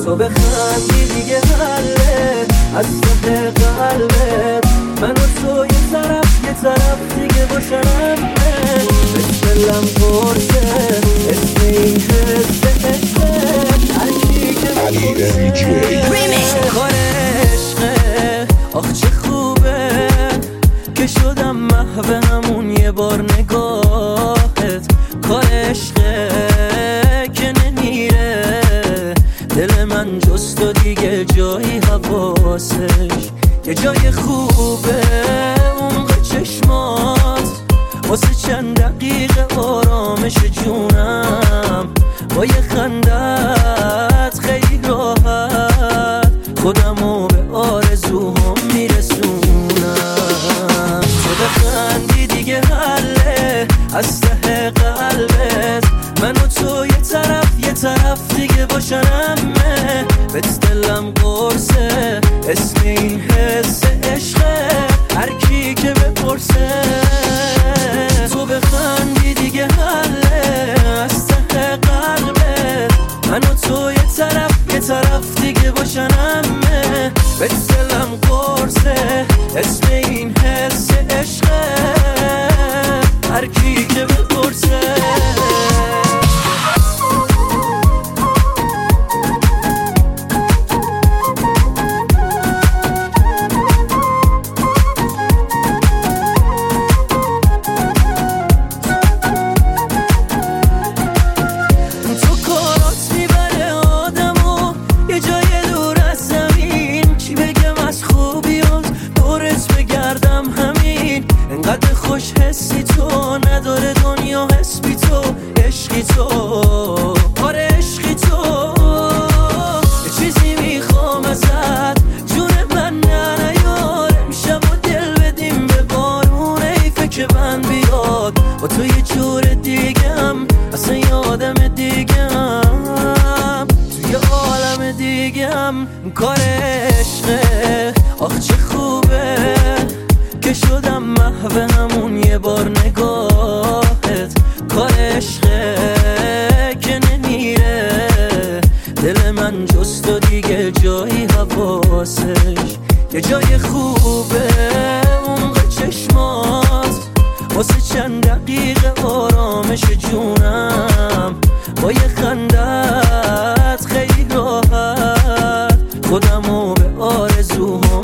تو بخندی دیگه حله از ته قلبت، من و تو یه طرف دیگه باشنم بسلم پرسه اسم این حس عشقه هرکی که بپرسه کار عشقه. آخ چه خوبه که شدم محو همون یه بار نگاهت. کار عشقه که نمیره دل من جز تو دیگه جایی حواسش. یه جای خوبه عمق چشمات واسه چند دقیقه آرامش جونم. با یه خندت خیلی راحت خودمو به آرزوهام میرسونم. تو بخندی دیگه حله از ته قلبت، من و تو یه طرف دیگه باشنمه بهت دلم قرصه اسم این حس عشقه هرکی که بپرسه. تو بخندی دیگه حله از ته قلبت، من و تو یه طرف دیگه باشنمه بهت دلم قرصه اسم این حس عشقه هرکی که بپرسه. خوش حسی تو نداره دنیا حس بی تو عشقی تو آره عشقی تو. یه چیزی میخوام ازت جون من نیار امشب و دل بدیم به بارون حیفه که من بیاد با تو یه جور دیگم اصلا یه آدم دیگم توی عالم دیگم. کار عشقه آخ چه خوبه که شدم محو همون یه بار نگاهت. کار عشقه که نمیره دل من جز تو دیگه جایی حواسش. یه جای خوبه عمق چشمات واسه چند دقیقه آرامش جونم. با یه خندت خیلی راحت خودمو به آرزوهام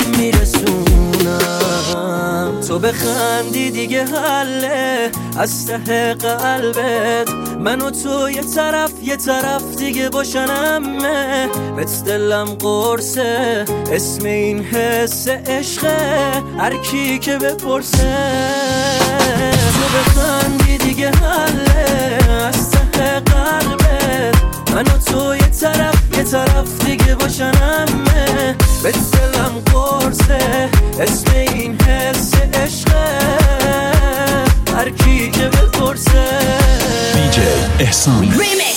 میرسونم. تو بخندی دیگه حله از ته قلبت، من و تو یه طرف دیگه باشنمه بهت دلم قرصه اسم این حس عشقه هرکی که بپرسه. تو بخندی دیگه حله از ته قلبت، من و تو یه طرف دیگه باشنمه بهت دلم قرصه اسم این حس عشقه هرکی که بپرسه. DJ احسان